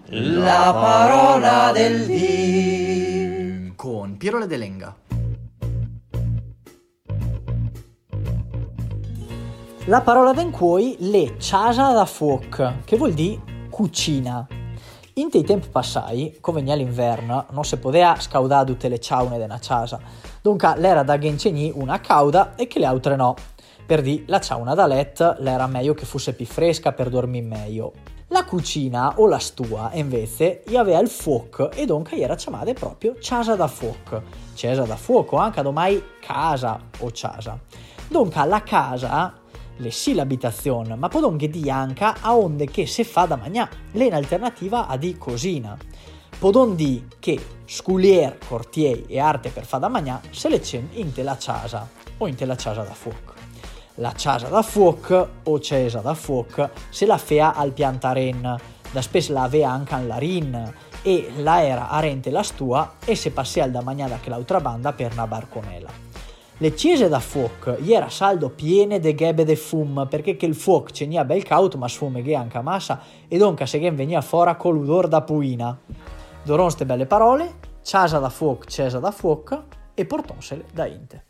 La parola del dì con Piero Ledelenga. La parola d'en cuoi le casa da fuoc, che vuol dire cucina. In tei tempi passai, come venia l'inverno, non si poteva scaudare tutte le ciaune della casa, dunque l'era da genceni una cauda e che le altre no. Per di la ciauna da let l'era meglio che fosse più fresca per dormire meglio. La cucina o la stua invece aveva il fuoco e dunque era chiamata proprio casa da fuoco. Casa da fuoco, anche domai casa o casa. Dunque la casa le sì l'abitazione, ma poi anche di anche a onde che se fa da mangiare, le in alternativa a di cosina. Podon di che sculier, cortier e arte per fa da mangiare se le c'è in te la casa o in te la casa da fuoco. La casa da fuoco o cesa da fuoco se la fea al piantaren, da spesso la avea anche all'arin e la era arente la stua e se passea al da mangiare che l'altra banda per una barconella. Le chiese da fuoco era saldo piene de ghebe de fum perché che il fuoco c'enia bel cauto ma sfumeghe anche massa e donca se che venia fora con l'odor da puina. Doron ste belle parole, casa da fuoco, cesa da fuoco e portonsele da inte.